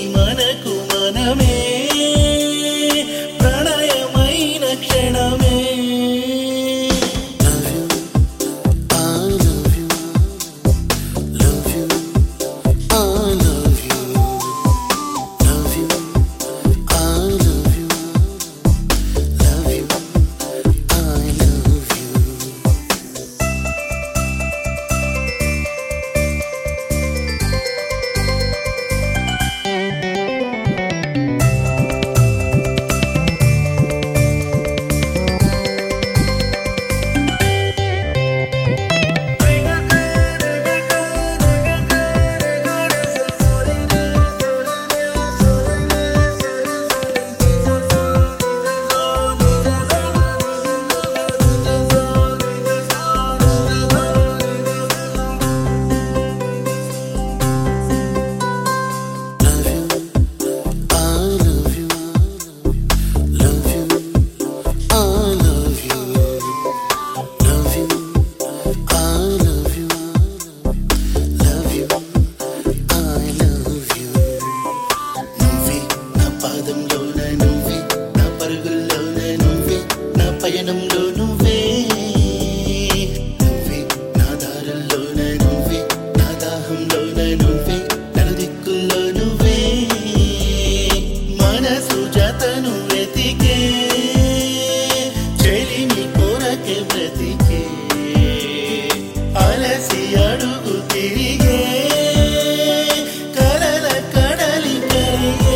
మనకు మనమే ప్రణయమైన క్షణమే. పయనంలో నువ్వే నువ్వే నా దారుల్లోన నువ్వే నా దాహంలోన నువ్వే నలుదిక్కుల్లో నువ్వే మనసు జతను వెతికే చెలిమి కోరకే బ్రతికే అలసి అడుగు తిరిగే కలల కడలి కరిగే.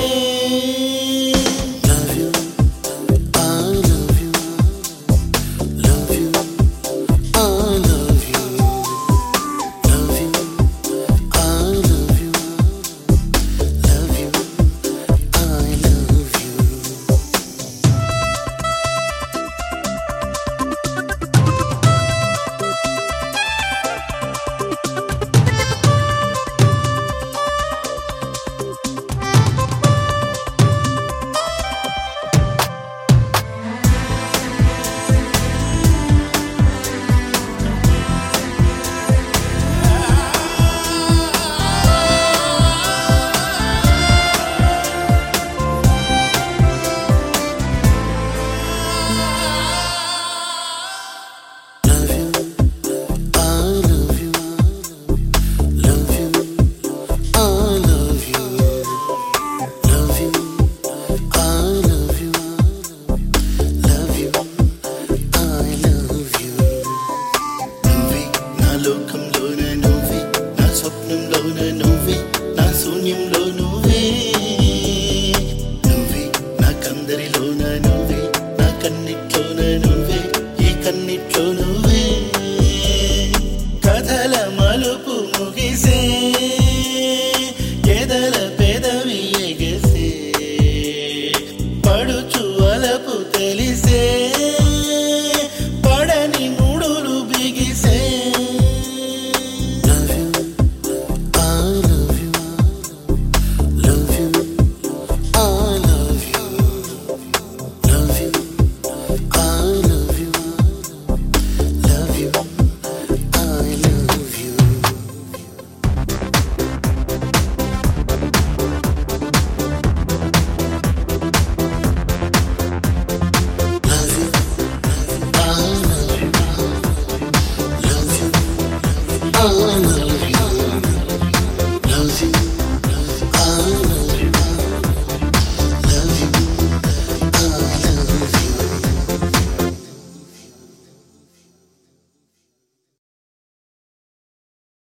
లోకంలోన నువ్వే నా స్వప్నంలోన నువ్వే నా శూన్యంలో నువ్వే నువ్వే నాకందరిలోన నువ్వే నా కన్నిట్లోన నువ్వే ఈ కన్నిట్లో నువ్వే కథల మలుపు ముగిసే ఎదల పెదవి ఎగసే పడుచు అలపు తెలిసే పడని ముడులు బిగిసే. I love you.